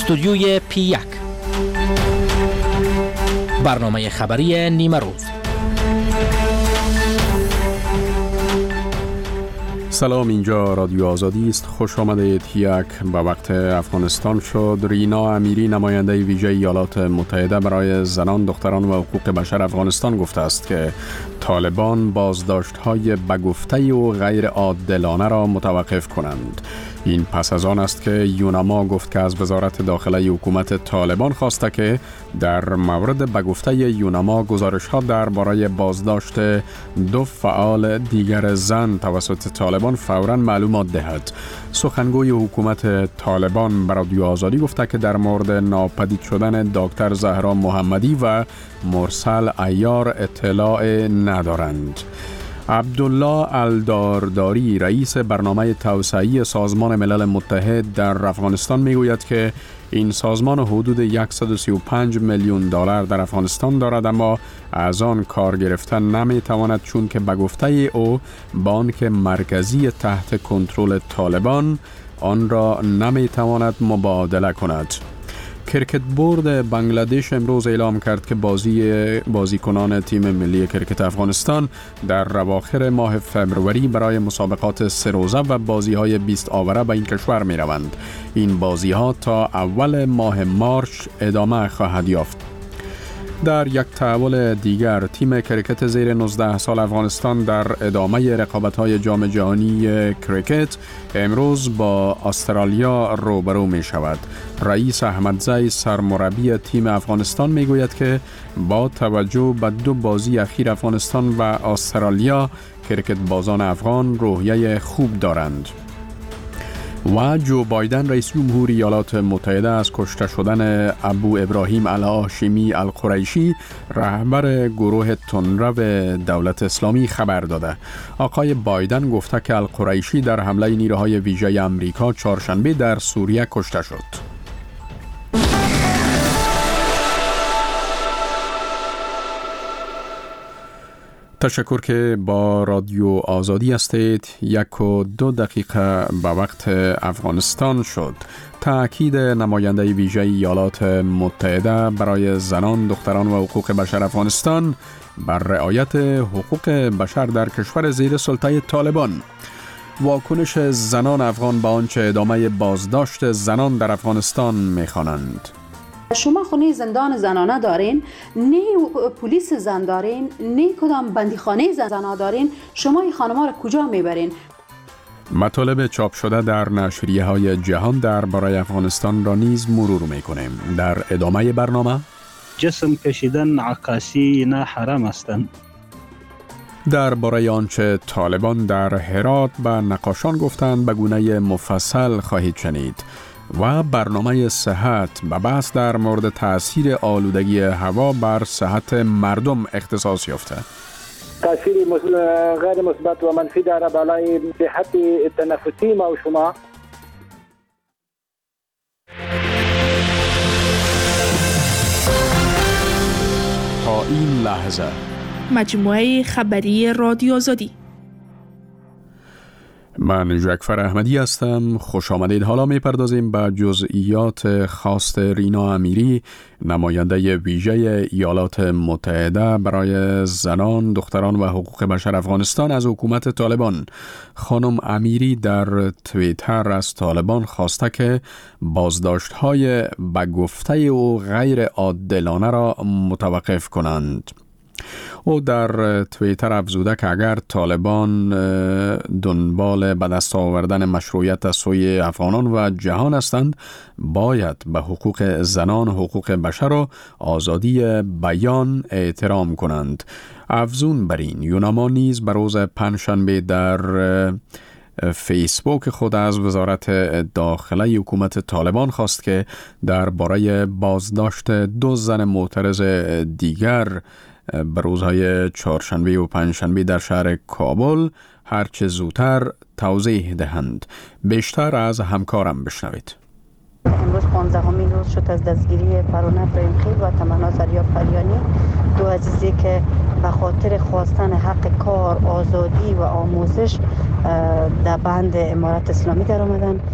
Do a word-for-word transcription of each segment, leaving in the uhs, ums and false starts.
استودیوی پی یک، برنامه خبری نیمه روز. سلام، اینجا رادیو آزادی است. خوش آمدید. یک به وقت افغانستان شد. رینا امیری، نماینده ویژه ایالات متحده برای زنان، دختران و حقوق بشر افغانستان، گفته است که طالبان بازداشت‌های بگفته و غیر عادلانه را متوقف کنند. این پس از آن است که یوناما گفت که از وزارت داخله حکومت طالبان خواسته که در مورد بگفته یوناما گزارش‌ها درباره بازداشت دو فعال دیگر زن توسط طالبان فوراً معلومات دهد. سخنگوی حکومت طالبان به رادیو آزادی گفته که در مورد ناپدید شدن دکتر زهرا محمدی و مرسل عیار اطلاع ندارند. عبدالله الدارداری، رئیس برنامه توسعه‌ای سازمان ملل متحد در افغانستان، میگوید که این سازمان حدود صد و سی و پنج میلیون دلار در افغانستان دارد، اما از آن کار گرفتن نمیتواند چون که به گفته او بانک مرکزی تحت کنترل طالبان آن را نمیتواند مبادله کند. کرکت بورد بنگلادش امروز اعلام کرد که بازی بازیکنان تیم ملی کرکت افغانستان در اواخر ماه فوریه برای مسابقات سه روزه و بازی‌های بیست آوره به این کشور می‌روند. این بازی‌ها تا اول ماه مارچ ادامه خواهد یافت. در یک تحول دیگر، تیم کرکت زیر نوزده سال افغانستان در ادامه رقابت‌های جام جهانی کرکت امروز با استرالیا روبرو می شود. رئیس احمدزی، سرمربی تیم افغانستان، می گوید که با توجه به دو بازی اخیر افغانستان و استرالیا، کرکت بازان افغان روحیه خوب دارند. و جو بایدن، رئیس جمهور ایالات متحده، از کشته شدن ابو ابراهیم الهاشمی القریشی، رهبر گروه تندرو دولت اسلامی، خبر داده. آقای بایدن گفته که القریشی در حمله نیروهای ویژه آمریکا چهارشنبه در سوریه کشته شد. تشکر که با رادیو آزادی هستید. یک و دو دقیقه به وقت افغانستان شد. تأکید نماینده ویژه ایالات متحده برای زنان، دختران و حقوق بشر افغانستان بر رعایت حقوق بشر در کشور زیر سلطه طالبان. واکنش زنان افغان به آنچه ادامه بازداشت زنان در افغانستان می‌خوانند. شما خونه زندان زنانه دارین، نه پلیس زن دارین، نه کدام بندیخانه زنانه دارین، شما این خانم‌ها را کجا میبرین؟ مطالب چاپ شده در نشریه های جهان درباره افغانستان را نیز مرور میکنیم. در ادامه برنامه جسم کشیدن عکاسی نه حرام هستند. درباره آنچه طالبان در هرات به نقاشان گفتند به گونه مفصل خواهید شنید. و برنامه صحت به بحث در مورد تأثیر آلودگی هوا بر صحت مردم اختصاص یافته. تأثیر غیر مثبت و منفی داره بالای صحت تنفسی ما و شما. تا این لحظه مجموعه خبری رادیو آزادی. من جعفر احمدی هستم. خوش آمدید. حالا میپردازیم به جزئیات خواست رینا امیری، نماینده ویژه ایالات متحده برای زنان، دختران و حقوق بشر افغانستان از حکومت طالبان. خانم امیری در توییتر از طالبان خواسته که بازداشت‌های به گفته و غیر عادلانه را متوقف کنند. او در توییتر افزوده که اگر طالبان دنبال به دست آوردن مشروعیت از سوی افغانان و جهان هستند، باید به حقوق زنان، حقوق بشر و آزادی بیان احترام کنند. افزون بر این، یوناما نیز به روز پنجشنبه در فیسبوک خود از وزارت داخله حکومت طالبان خواست که درباره بازداشت دو زن معترض دیگر به روزهای چهارشنبه و پنجشنبه در شهر کابل هرچه زودتر توضیح دهند. بیشتر از همکارم بشنوید. امروز پانزدهمین روز شد از دستگیری فرانه ابراهیمخیل و تمنا زریا پریانی، دو عزیزی که به خاطر خواستن حق کار، آزادی و آموزش در بند امارت اسلامی در آمدن.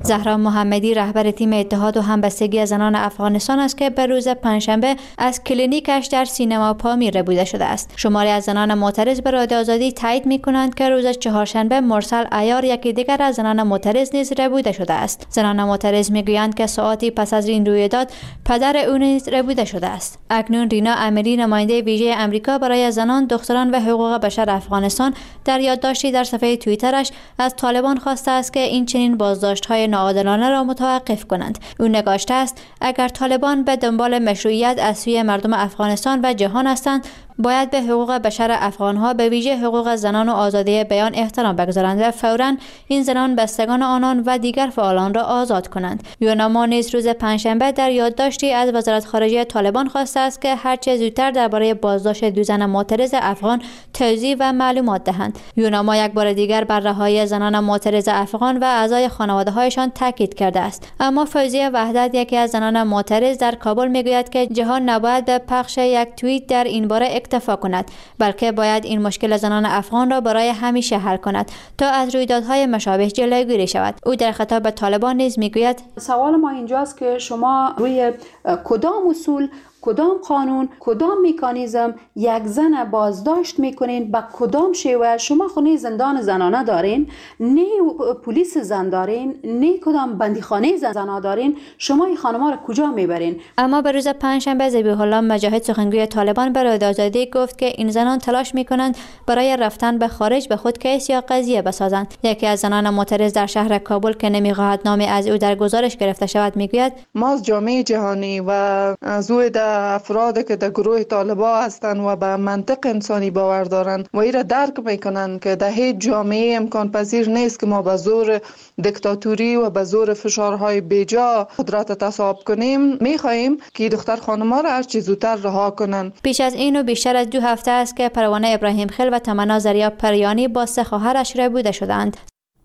زهرا محمدی رهبر تیم اتحاد و همبستگی زنان افغانستان است که به روز پنجشنبه از کلینیکش در سینما پامیر ربوده شده است. شماری از زنان معترض به رادیو آزادی تایید می‌کنند که روز چهارشنبه مرسل عیار یکی دیگر از زنان معترض نیز ربوده شده است. زنان معترض می‌گویند که ساعتی پس از این رویداد پدر او نیز ربوده شده است. اکنون رینا امیری نماینده ویژه آمریکا برای زنان، دختران و حقوق بشر افغانستان در یادداشتی در صفحه توییترش از طالبان خواسته است که این چنین بازداشت‌های ناعادلانه را متوقف کنند. او نگاشته است اگر طالبان به دنبال مشروعیت از سوی مردم افغانستان و جهان هستند، باید به حقوق بشر افغانها به ویژه حقوق زنان و آزادی بیان احترام بگذارند و فوراً این زنان بستگان آنان و دیگر فعالان را آزاد کنند. یوناما نیز روز پنجشنبه در یادداشتی از وزارت خارجه طالبان خواسته است که هرچه زودتر درباره بازداشت دو زن معترض افغان توضیح و معلومات دهند. یوناما یک بار دیگر بر رهایی زنان معترض افغان و اعضای خانواده‌هایشان تاکید کرده است. اما فوزیه وحدت، یکی از زنان معترض در کابل، میگوید که جهان نباید به پخش یک توییت در این باره اکتفا کند، بلکه باید این مشکل زنان افغان را برای همیشه حل کند تا از رویدادهای مشابه جلوگیری شود. او در خطاب به طالبان نیز میگوید سوال ما اینجاست که شما روی کدام اصول، کدام قانون، کدام مکانیزم یک زن بازداشت میکنین؟ با کدام شیوه؟ شما خونه زندان زنانه دارین، نه پلیس زن دارین، نه کدام بندیخانه زنانه دارین. شما این خانم‌ها را کجا میبرین؟ اما به روز پنجشنبه ذبیح الله مجاهد، سخنگوی طالبان، به رادیو آزادی گفت که این زنان تلاش میکنند برای رفتن به خارج به خود کیس یا قضیه بسازند. یکی از زنان معترض در شهر کابل که نمیخواهد نامی از او در گزارش گرفته شود میگوید ما از جامعه جهانی و از او افرادی که در گروه طالبان هستند و به منطق انسانی باور دارند و ایره درک میکنند که در هیچ جامعه امکان پذیر نیست که ما به زور دیکتاتوری و به زور فشارهای بیجا قدرت تصاحب کنیم. میخواهیم که دختر خانم‌ها را هر چه زودتر رها کنند. پیش از این و بیشتر از دو هفته است که پروانه ابراهیم خیل و تمنا زریا پریانی با سه خواهرش ربوده شدند.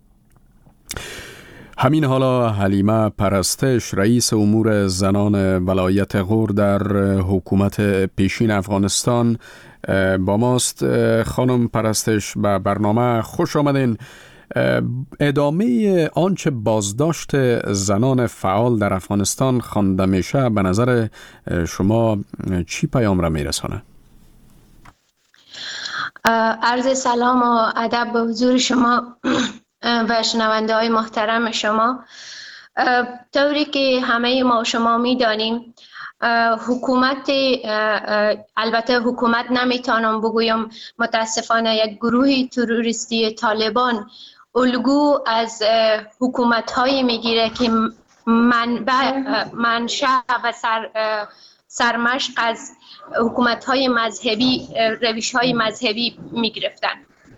همین حالا حلیمه پرستش، رئیس امور زنان ولایت غور در حکومت پیشین افغانستان با ماست. خانم پرستش، به برنامه خوش آمدین. ادامه آنچه بازداشت زنان فعال در افغانستان خوانده میشه به نظر شما چی پیام را میرسانه؟ عرض سلام و ادب به حضور شما و شنونده های محترم شما. طوری که همه ما شما می دانیم، حکومت، البته حکومت نمیتونم بگویم، متاسفانه یک گروه تروریستی طالبان الگو از حکومت های میگیره که منبع منشأ و سر سرمشق از حکومت های مذهبی، روش های مذهبی میگرفتن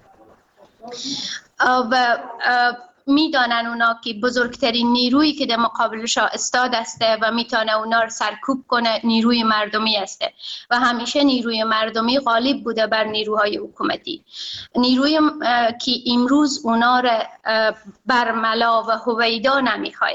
و میدانن اونا که بزرگترین نیرویی که در مقابلش استاد استه و میتونه اونا رو سرکوب کنه نیروی مردمی استه و همیشه نیروی مردمی غالب بوده بر نیروهای حکومتی. نیروی که امروز اونا رو برملا و هویدا نمیخواه.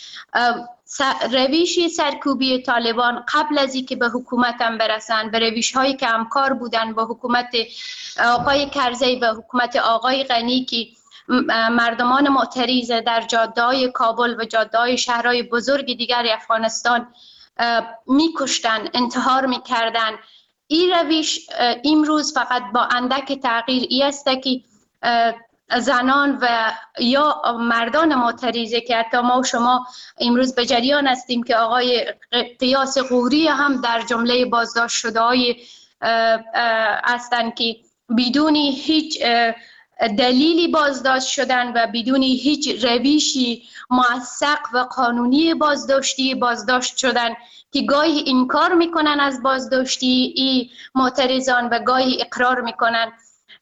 رویشی سرکوبی طالبان قبل از اینکه به حکومت هم برسن، به رویش هایی که همکار بودن با حکومت آقای کرزی و حکومت آقای غنی که مردمان معترض در جاده‌های کابل و جاده‌های شهرهای بزرگ دیگر افغانستان میکشتن، انتحار میکردن. این رویش امروز فقط با اندک تغییر ای است که زنان و یا مردان معترضه که حتی ما و شما امروز به جریان هستیم که آقای قیاس غوری هم در جمله بازداشت شده های هستند که بدون هیچ دلیلی بازداشت شدن و بدون هیچ روشی موثق و قانونی بازداشتی بازداشت شدن که گاهی انکار میکنن از بازداشتی ای معترضان و گاهی اقرار میکنن.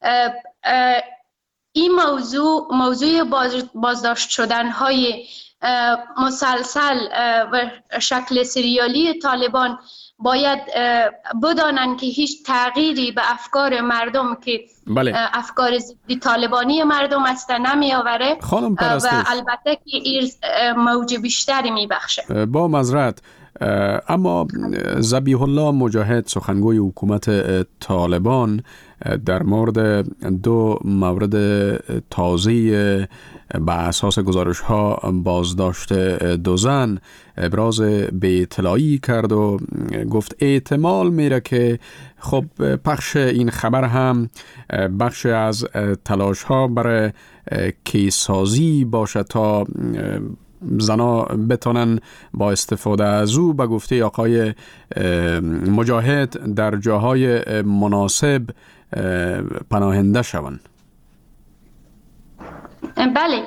این موضوع موضوع بازداشت شدن های مسلسل و شکل سریالی طالبان باید بدانن که هیچ تغییری به افکار مردم که بله. افکار ضد طالبانی مردم است نمی آوره و البته که این موج بیشتری می بخشه. با معذرت، اما ذبیح الله مجاهد، سخنگوی حکومت طالبان، در مورد دو مورد تازه بر اساس گزارش ها بازداشت دو زن ابراز به اطلاعی کرد و گفت احتمال میره که خب پخش این خبر هم بخش از تلاش ها برای کیسازی باشه تا زنا بتونن با استفاده از او به گفته آقای مجاهد در جاهای مناسب پناهنده شوند. بله،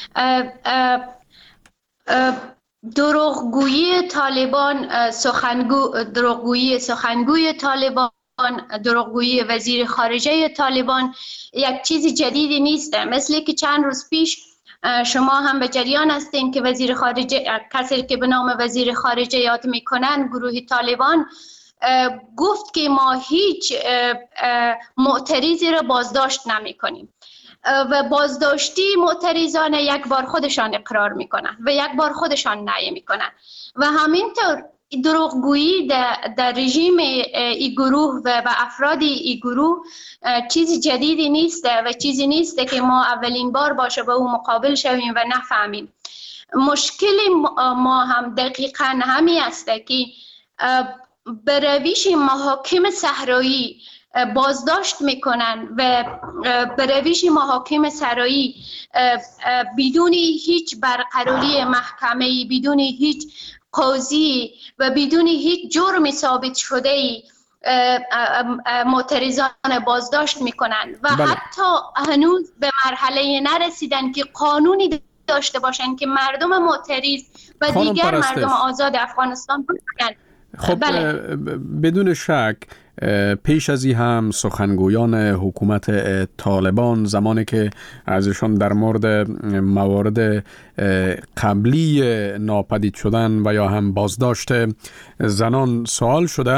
دروغگویی طالبان، سخنگو دروغگویی سخنگوی طالبان، دروغگویی وزیر خارجه طالبان یک چیز جدیدی نیست. مثل که چند روز پیش شما هم به جریان هستین که وزیر خارجه، کسی که به نام وزیر خارجه یاد میکنن، گروه طالبان گفت که ما هیچ معترضی را بازداشت نمی کنیم و بازداشتی معترضان یک بار خودشان اقرار میکنن و یک بار خودشان نهی میکنن و همینطور دروغگویی در, در رژیم ای گروه و به افراد ای گروه چیزی جدیدی نیست و چیزی نیست که ما اولین بار باشه با او مقابل شویم و نفهمیم. مشکل ما هم دقیقا همی است که به روش محاکم صحرایی بازداشت میکنن و به روش محاکم صحرایی بدون هیچ برقراری محکمه‌ای، بدون هیچ قاضی و بدون هیچ جرم ثابت شده معترضان بازداشت میکنن و بله. حتی هنوز به مرحله نرسیدن که قانونی داشته باشن که مردم معترض و دیگر مردم آزاد افغانستان باشن. خب بله. بدون شک پیش از این هم سخنگویان حکومت طالبان زمانی که ازشان در مورد موارد قبلی ناپدید شدن و یا هم بازداشت زنان سوال شده،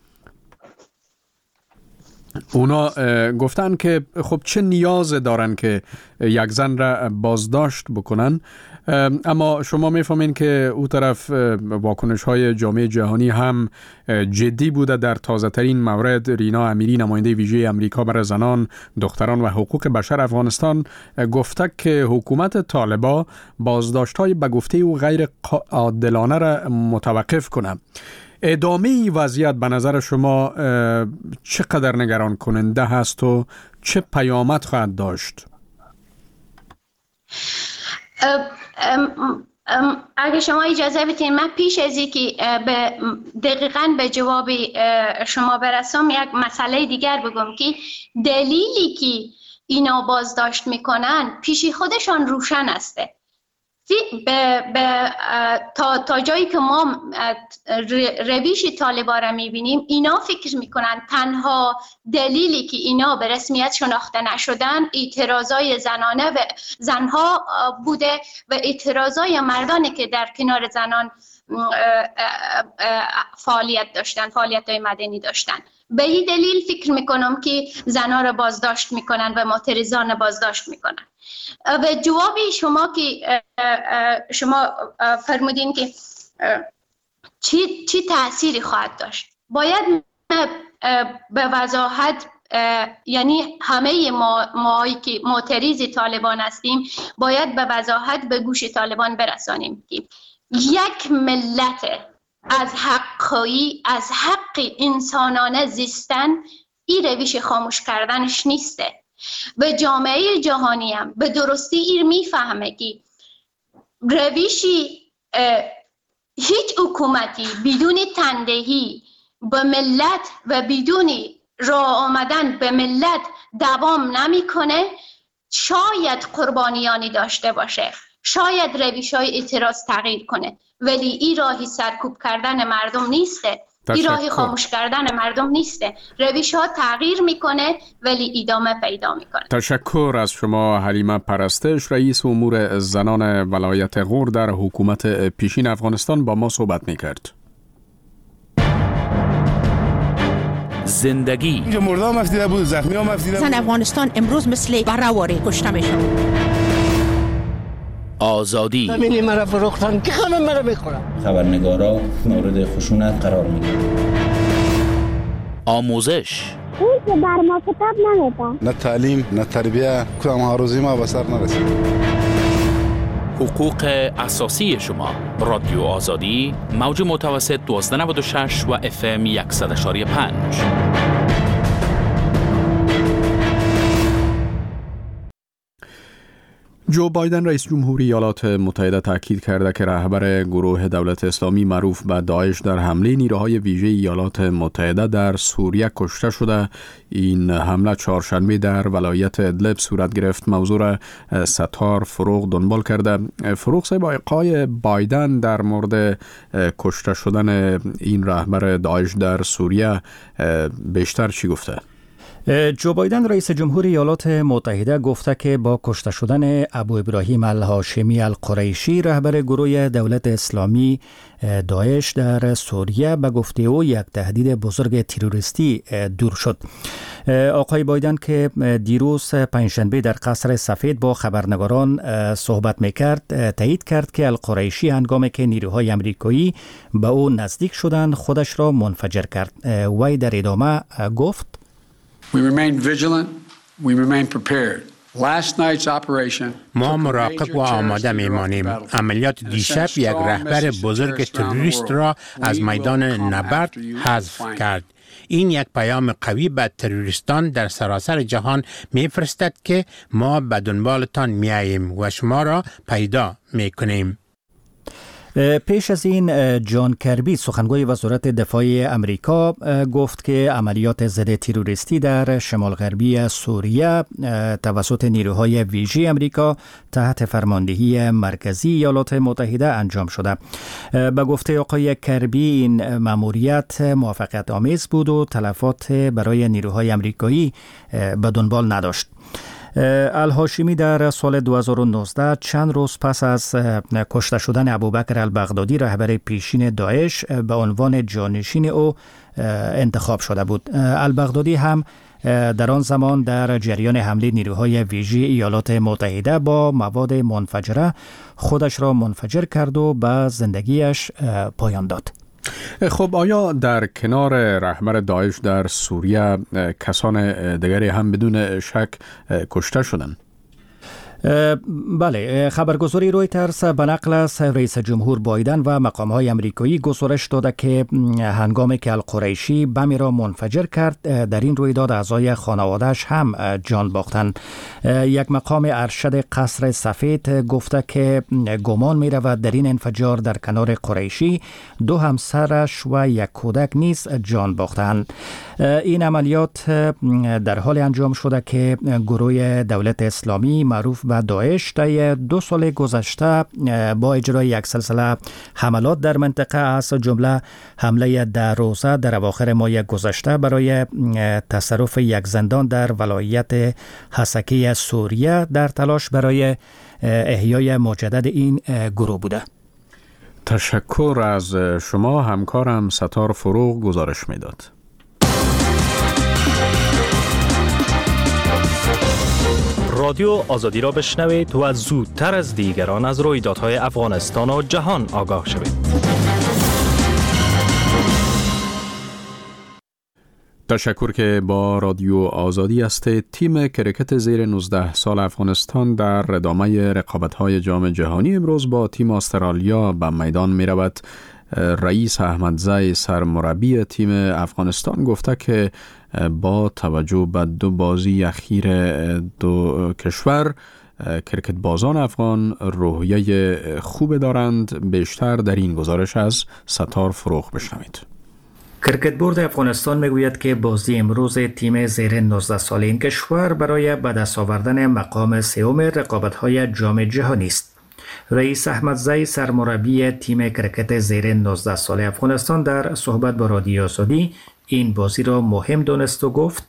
اونا گفتن که خب چه نیاز دارن که یک زن را بازداشت بکنن، اما شما میفهمین که او طرف واکنش های جامعه جهانی هم جدی بوده. در تازه ترین مورد رینا امیری، نماینده ویژه امریکا برای زنان، دختران و حقوق بشر افغانستان، گفته که حکومت طالبان بازداشت های به گفته او غیر عادلانه را متوقف کنه. ادامه این وضعیت به نظر شما چقدر نگران کننده هست و چه پیامد خواهد داشت؟ اگه شما اجازه بدین من پیش از اینکه به دقیقاً به جواب شما برسم یک مسئله دیگر بگم که دلیلی که اینا بازداشت میکنن پیش خودشان روشن استه. به به تا تا جایی که ما روش طالبان را میبینیم، اینا فکر میکنن تنها دلیلی که اینا به رسمیت شناخته نشدن اعتراضای زنانه و زنها بوده و اعتراضای مردانی که در کنار زنان فعالیت داشتن، فعالیت‌های مدنی داشتن. به این دلیل فکر میکنم که زنها را بازداشت میکنن و معترضان بازداشت میکنن. و جوابی شما که شما فرمودین که چی چی تأثیری خواهد داشت، باید به وضاحت، یعنی همه ما مایی که معترض طالبان هستیم باید به وضاحت به گوش طالبان برسانیم که یک ملت از حقایی، از حق انسانانه زیستن این روش خاموش کردنش نیسته و جامعه جهانی هم به درستی این میفهمه که روشی هیچ حکومتی بدون تندهی به ملت و بدون راه آمدن به ملت دوام نمیکنه. شاید قربانیانی داشته باشه، شاید روش‌های اعتراض تغییر کنه، ولی این راهی سرکوب کردن مردم نیسته، این راهی خاموش کردن مردم نیسته. روش ها تغییر میکنه ولی ادامه پیدا میکنه. تشکر از شما حلیمه پرستش، رئیس امور زنان ولایت غور در حکومت پیشین افغانستان با ما صحبت میکرد. زندگی اینجا مرده هم افتیده بود، زخمی هم افتیده بود. زن افغانستان امروز مثل برهواری کشته میشن. آزادی همینی مرا فروختن که همه مرا میخورن. خبرنگارا مورد خشونت قرار میگیرن. آموزش اون که بر ما کتاب نمیدن. نه تعلیم نه تربیه، کدام آرزوی ما به سر نرسید. حقوق اساسی شما. رادیو آزادی، موج متوسط دوازده نود و شش و اف ام صد و یک و پنج. جو بایدن رئیس جمهوری ایالات متحده تاکید کرده که رهبر گروه دولت اسلامی معروف به داعش در حمله نیروهای ویژه ایالات متحده در سوریه کشته شده. این حمله چهارشنبه در ولایت ادلب صورت گرفت. موضوع را ستار فروغ دنبال کرده. فروغ صاحب، آقای بایدن در مورد کشته شدن این رهبر داعش در سوریه بیشتر چی گفته؟ جو بایدن رئیس جمهوری ایالات متحده گفته که با کشته شدن ابو ابراهیم الهاشمی القریشی رهبر گروه دولت اسلامی داعش در سوریه به گفته او یک تهدید بزرگ تروریستی دور شد. آقای بایدن که دیروز پنجشنبه در قصر سفید با خبرنگاران صحبت میکرد تایید کرد که القریشی هنگامی که نیروهای امریکایی به او نزدیک شدند خودش را منفجر کرد. وی در ادامه گفت: We remain vigilant. We remain prepared. Last night's operation. ما مراقب و آماده میمانیم. عملیات دیشب یک رهبر بزرگ تروریست را از میدان نبرد حذف کرد. این یک پیام قوی به تروریستان در سراسر جهان میفرستد که ما به دنبالتان میاییم و شما را پیدا میکنیم. پیش از این جان کربی سخنگوی وزارت دفاع امریکا گفت که عملیات ضد تروریستی در شمال غربی سوریه توسط نیروهای ویژه امریکا تحت فرماندهی مرکزی ایالات متحده انجام شده. به گفته آقای کربی این مأموریت موفقیت آمیز بود و تلفات برای نیروهای امریکایی به دنبال نداشت. الهاشمی در سال دو هزار و نوزده چند روز پس از کشته شدن ابوبکر البغدادی رهبر پیشین داعش به عنوان جانشین او انتخاب شده بود. البغدادی هم در آن زمان در جریان حمله نیروهای ویژه ایالات متحده با مواد منفجره خودش را منفجر کرد و به زندگیش پایان داد. خب آیا در کنار رهبر داعش در سوریه کسان دیگری هم بدون شک کشته شدند؟ بله، خبرگزاری رویترز به نقل از رئیس جمهور بایدن و مقام‌های امریکایی گزارش داده که هنگامی که القریشی بمی را منفجر کرد در این رویداد اعضای خانواده‌اش هم جان باختند. یک مقام ارشد قصر سفید گفته که گمان می رود در این انفجار در کنار قریشی دو همسرش و یک کودک نیز جان باختند. این عملیات در حال انجام شده که گروه دولت اسلامی معروف به داعش در دو سال گذشته با اجرای یک سلسله حملات در منطقه از جمله حمله در روزه در اواخر ماه گذشته برای تصرف یک زندان در ولایت حسکی سوریه در تلاش برای احیای مجدد این گروه بوده. تشکر از شما. همکارم ستار فروغ گزارش میداد. رادیو آزادی را بشنوید و زودتر از دیگران از رویدادهای افغانستان و جهان آگاه شوید. تشکر که با رادیو آزادی است. تیم کرکت زیر نوزده سال افغانستان در ادامه رقابت‌های جام جهانی امروز با تیم استرالیا به میدان می رود. رئیس احمدزی سرمربی تیم افغانستان گفته که با توجه به دو بازی اخیر دو کشور کرکت بازان افغان روحیه خوب دارند. بیشتر در این گزارش از ستار فروغ بشنوید. کرکت بورد افغانستان میگوید که بازی امروز تیم زیر نوزده سال این کشور برای به دست آوردن مقام سوم رقابت‌های جام جهانی است. رئیس احمدزی سرمربی تیم کرکت زیر نوزده سال افغانستان در صحبت با رادیو آزادی این بازی را مهم دانست و گفت: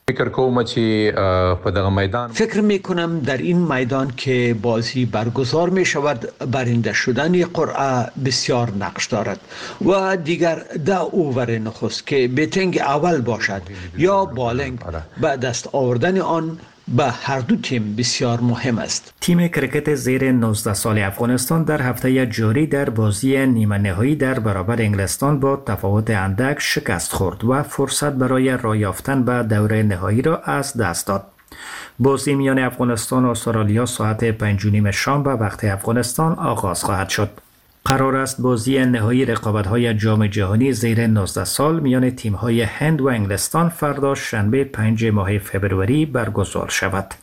فکر می کنم در این میدان که بازی برگزار می شود برنده شدن قرعه بسیار نقش دارد و دیگر ده اوور نخست که بیتینگ اول باشد یا بالینگ به دست آوردن آن به هر دو تیم بسیار مهم است. تیم کرکت زیر نوزده سال افغانستان در هفته جاری در بازی نیمه نهایی در برابر انگلستان با تفاوت اندک شکست خورد و فرصت برای راه یافتن به دوره نهایی را از دست داد. بازی میان افغانستان و استرالیا ساعت پنج و نیم شام به وقت افغانستان آغاز خواهد شد. قرار است بازی نهایی رقابت‌های جام جهانی زیر نوزده سال میان تیم‌های هند و انگلستان فردا شنبه پنج ماه فبروری برگزار شود.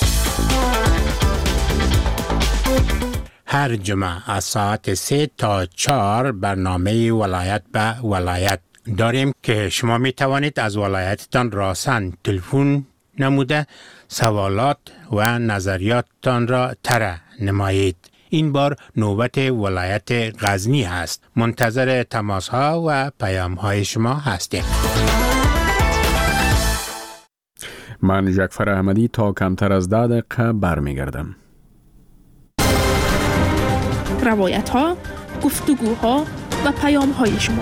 هر جمعه از ساعت سه تا چهار برنامه ولایت به ولایت داریم که شما می توانید از ولایتتان راسن تلفن نموده سوالات و نظریاتتان را طرح نمایید. این بار نوبت ولایت غزنی است. منتظر تماس ها و پیام های شما هستیم. من جعفر احمدی تا کمتر از ده دقیقه برمیگردم. روایت ها، گفتگوها و پیام های شما.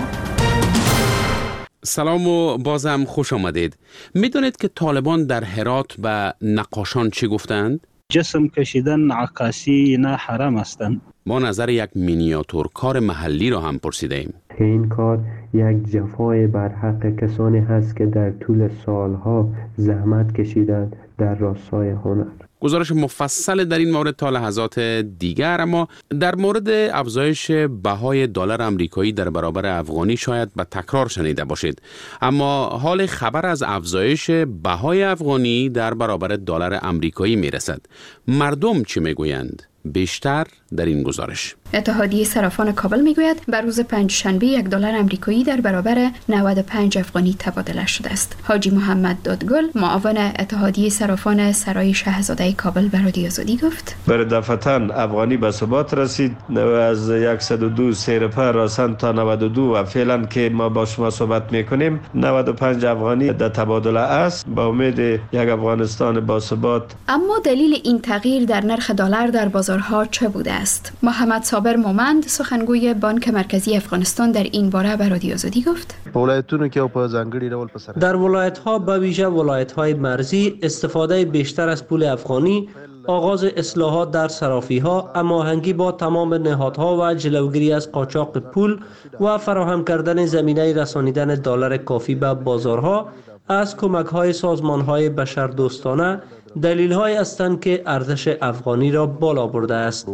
سلام و بازم خوش آمدید. میدونید که طالبان در هرات به نقاشان چی گفتند؟ جسم کشیدن عکاسی نه حرام هستند. ما نظر یک مینیاتور کار محلی را هم پرسیدیم. این کار یک جفای بر حق کسانی هست که در طول سالها زحمت کشیدند در راستای هنر. گزارش مفصل در این مورد تا لحظات دیگر، اما در مورد افزایش بهای دلار آمریکایی در برابر افغانی شاید به تکرار شنیده باشید، اما حال خبر از افزایش بهای افغانی در برابر دلار آمریکایی میرسد. مردم چی میگویند؟ بیشتر در این گزارش. اتحادیه صرافان کابل میگوید بر روز پنج شنبه یک دلار آمریکایی در برابر نود و پنج افغانی تبادله شده است. حاجی محمد دادگل، معاون اتحادیه صرافان سرای شاهزاده کابل، به رادیو آزادی گفت: بر دفتن افغانی به ثبات رسید از صد و دو سیرپا راسن تا نود و دو و فعلا که ما با شما صحبت میکنیم نود و پنج افغانی در تبادله است، با امید یک افغانستان با ثبات. اما دلیل این تغییر در نرخ دلار در بازارها چه بوده است؟ محمد صابر مومند، سخنگوی بانک مرکزی افغانستان، در این باره به رادیو آزادی گفت: در ولایت‌ها به ویژه ولایت‌های مرزی استفاده بیشتر از پول افغانی، آغاز اصلاحات در صرافی‌ها، هماهنگی با تمام نهادها و جلوگیری از قاچاق پول و فراهم کردن زمینه رسانیدن دلار کافی به بازارها از کمک‌های سازمان‌های بشردوستانه دلیل‌های هستند که ارزش افغانی را بالا برده است.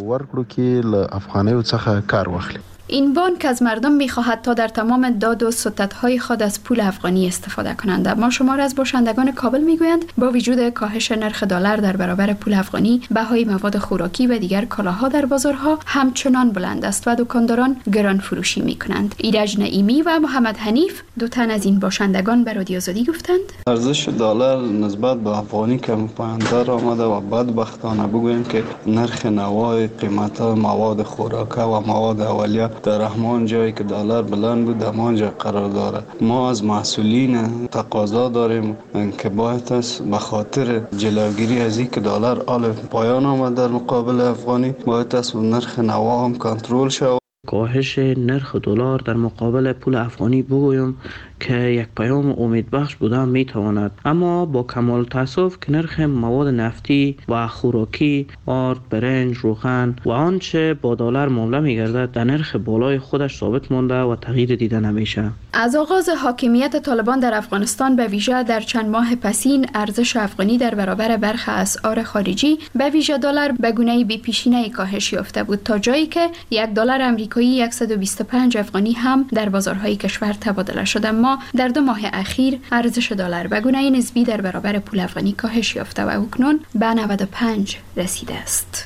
این بانک از مردم می‌خواهد تا در تمام داد و ستدهای خود از پول افغانی استفاده کنند. اما شمار از باشندگان کابل میگویند با وجود کاهش نرخ دلار در برابر پول افغانی، بهای مواد خوراکی و دیگر کالاها در بازارها همچنان بلند است و دکانداران گران فروشی می‌کنند. ایرج نعیمی و محمد حنیف، دو تن از این باشندگان، به رادیو آزادی گفتند: ارزش دلار نسبت به افغانی کم پایین‌تر آمده و بدبختانه بگوییم که نرخ نوای قیمت مواد خوراکی و مواد اولیه در همان جایی که دلار بلند بود همانجا قرار داره. ما از مسئولین تقاضا داریم که باید است به خاطر جلوگیری از این که دلار آل پایان آمد در مقابل افغانی، باید است نرخ نوا هم کنترل شود. کاهش نرخ دلار در مقابل پول افغانی بگویم که یک پیام امیدبخش بوده میتواند، اما با کمال تاسف که نرخ مواد نفتی و خوراکی، آرد، برنج، روغن و آنچه با دلار معامله میگردد در نرخ بالای خودش ثابت مانده و تغییر دیده نمیشه. از آغاز حاکمیت طالبان در افغانستان به ویژه در چند ماه پسین، ارزش افغانی در برابر برخی اسعار خارجی به ویژه دلار به گونه‌ای بی‌پیشینه‌ای کاهش یافته بود تا جایی که یک دلار آمریکایی صد و بیست و پنج افغانی هم در بازارهای کشور تبادله شد. اما در دو ماه اخیر ارزش دلار به گونه‌ای نسبی در برابر پول افغانی کاهش یافته و اکنون به نود و پنج رسیده است.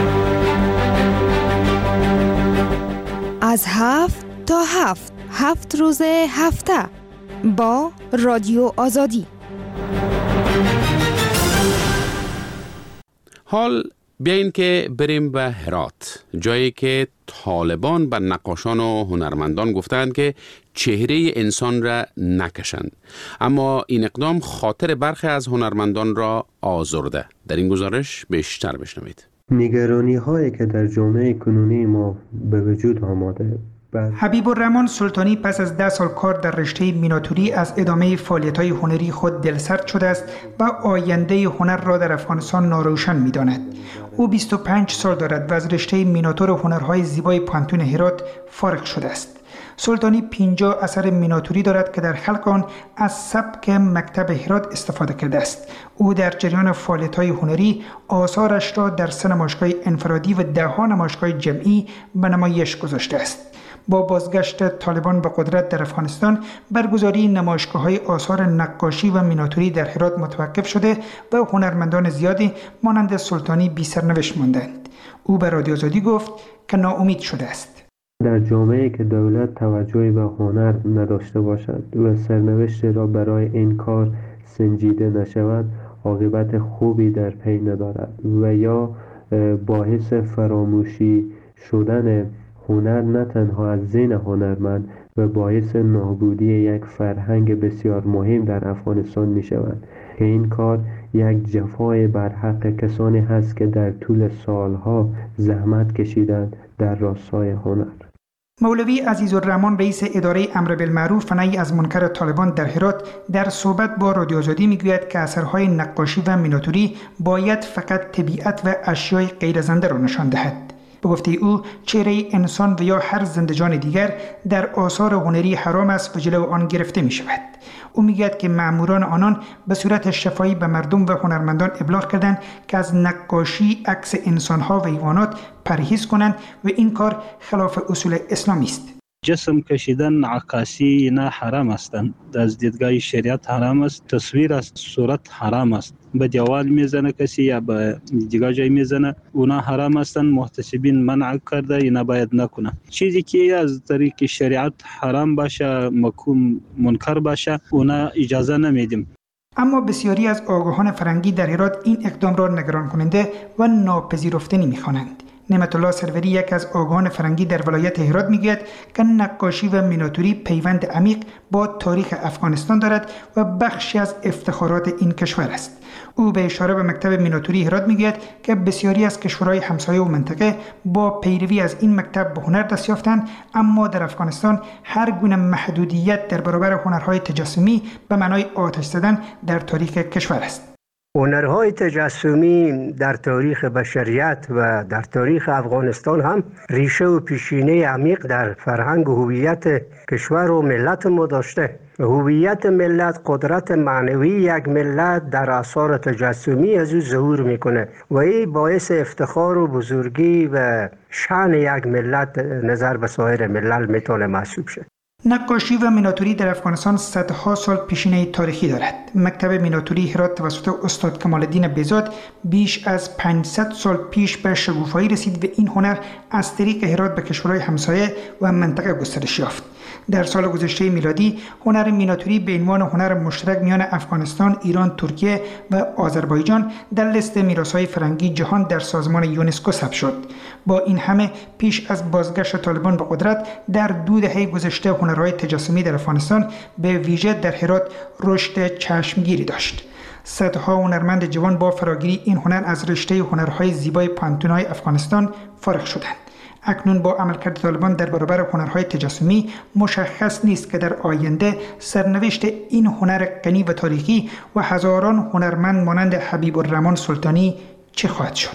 از هفت تا هفت هفت روز هفته با رادیو آزادی. حال بیاین که بریم به هرات، جایی که طالبان به نقاشان و هنرمندان گفتند که چهره انسان را نکشند، اما این اقدام خاطر برخی از هنرمندان را آزرده. در این گزارش بیشتر بشنوید. نگرانی هایی که در جامعه کنونی ما به وجود آمده. حبیب الرحمن سلطانی پس از ده سال کار در رشته میناتوری از ادامه فعالیت‌های هنری خود دلسرد شده است و آینده هنر را در افغانستان ناروشن می‌داند. او بیست و پنج سال دارد و از رشته میناتور هنرهای زیبای پانتون هرات فارغ شده است. سلطانی پنجاه اثر میناتوری دارد که در خلق آن از سبک مکتب هرات استفاده کرده است. او در جریان فعالیت‌های هنری آثارش را در سه نمایشگاه انفرادی و ده‌ها نمایشگاه جمعی به نمایش گذاشته است. با بازگشت طالبان به قدرت در افغانستان، برگزاری نمایشگاه‌های آثار نقاشی و میناتوری در هرات متوقف شده و هنرمندان زیادی مانند سلطانی بی سرنوشت ماندند. او به رادیو آزادی گفت که ناامید شده است. در جامعه‌ای که دولت توجهی به هنر نداشته باشد و سرنوشت را برای این کار سنجیده نشود، عاقبت خوبی در پی ندارد و یا باعث فراموشی شدن هنر نه تنها از ذهن هنرمند و باعث نابودی یک فرهنگ بسیار مهم در افغانستان می شود که این کار یک جفای بر حق کسانی هست که در طول سالها زحمت کشیدند در راستای هنر. مولوی عزیزالرحمن رئیس اداره امر بالمعروف و نهی از منکر طالبان در هرات در صحبت با رادیو آزادی میگوید که اثرهای نقاشی و میناتوری باید فقط طبیعت و اشیای غیر زنده را نشان دهد. به گفته او چهره انسان و یا هر زندجان دیگر در آثار هنری حرام است و جلو آن گرفته می شود. او میگوید که مأموران آنان به صورت شفاهی به مردم و هنرمندان ابلاغ کردند که از نقاشی عکس انسانها و حیوانات پرهیز کنند و این کار خلاف اصول اسلامی است. جسم کشیدن، عکاسی اینا حرام هستند. از دیدگاه شریعت حرام است. تصویر از صورت حرام است. به دیوال میزنه کسی یا به دیگه جای میزنه، اونا حرام هستند. محتسبین منع کرده، اینا باید نکنه. چیزی که از طریق شریعت حرام باشه، مکروه منکر باشه، اونا اجازه نمیدیم. اما بسیاری از آگاهان فرهنگی در هرات این اقدام را نگران کننده و ناپذیرفتنی می‌خوانند. نعمت الله سروری، یک از آگاهان فرهنگی در ولایت هرات، میگوید که نقاشی و میناتوری پیوند عمیق با تاریخ افغانستان دارد و بخشی از افتخارات این کشور است. او به اشاره به مکتب میناتوری هرات میگوید که بسیاری از کشورهای همسایه و منطقه با پیروی از این مکتب به هنر دست یافتند، اما در افغانستان هر گونه محدودیت در برابر هنرهای تجسمی به معنای آتش زدن در تاریخ کشور است. هنرهای تجسمی در تاریخ بشریت و در تاریخ افغانستان هم ریشه و پیشینه عمیق در فرهنگ و هویت کشور و ملت ما داشته. هویت ملت، قدرت معنوی یک ملت در آثار تجسمی از او ظهور میکنه و این باعث افتخار و بزرگی و شأن یک ملت نظر به سایر ملل میتونه محسوب شه. نقاشی و میناتوری در افغانستان صدها سال پیشینه تاریخی دارد. مکتب میناتوری هرات توسط استاد کمال الدین بهزاد بیش از پانصد سال پیش به شکوفایی رسید و این هنر از طریق هرات به کشورهای همسایه و منطقه گسترش یافت. در سال گذشته میلادی هنر میناتوری به عنوان هنر مشترک میان افغانستان، ایران، ترکیه و آذربایجان در لیست میراث‌های فرهنگی جهان در سازمان یونسکو ثبت شد. با این همه پیش از بازگشت طالبان به قدرت در دو دهه گذشته هنرهای تجسمی در افغانستان به ویژه در هرات رشد چشمگیری داشت. صدها هنرمند جوان با فراگیری این هنر از رشته هنرهای زیبای پانتون‌های افغانستان فارغ شدند. اکنون با عملکرد طالبان در برابر هنرهای تجسمی مشخص نیست که در آینده سرنوشت این هنر غنی و تاریخی و هزاران هنرمند مانند حبیب الرحمن سلطانی چه خواهد شد.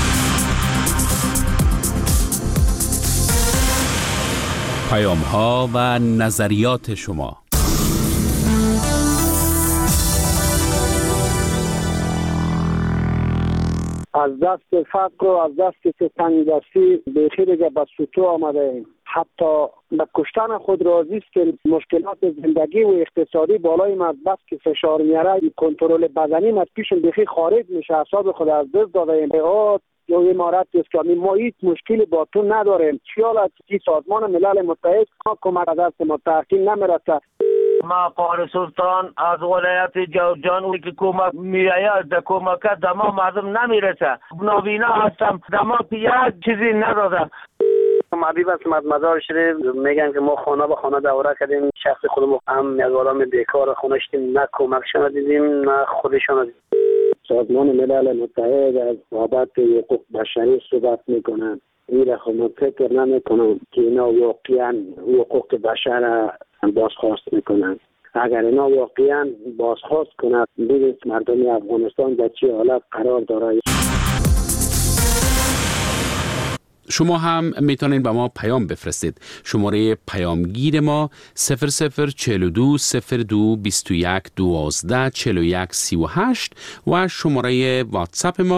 پیام ها و نظریات شما. از دست فقر و از دست تنگدستی بخیر دیگه به سطوح آمده ایم. حتی به کشتن خود راضی است که مشکلات زندگی و اقتصادی بالای ما بس که فشار میاره، کنترل بدنی از پیش بخیر خارج میشه، اعصاب خود از دست داده ایم. یا امارات اسلامی ما هیچ مشکلی با تو نداریم. خیال از که سازمان ملل متحد کمک از دست متحدین نمیرسه. ما قاری سلطان از ولایت جوزجان اوی که کمک میآید در کمکت در ما مردم نمیرسه. نابینا هستم، در ما یک چیزی ندادم. حبیب اسمت مزار شریف میگن که ما خانه به خانه دوره کردیم، شخص خودمون هم از آدم بیکار خونه شدیم، نه کمکشان دیدیم نه خودشان دیدیم. سازمان ملل متحد از بابت حقوق بشری صحبت میکنن. این را خود فکر نمیکنم که اینا واقعا حقوق بشر بازخواست میکنن. اگر اینا واقعا بازخواست کنند، ببینید مردم افغانستان در چه حالت قرار داره. شما هم میتونید به ما پیام بفرستید. شماره پیامگیر ما صفر صفر چهل و دو صفر دو بیست و یک دوازده چهل و یک سی و هشت و شماره واتساپ ما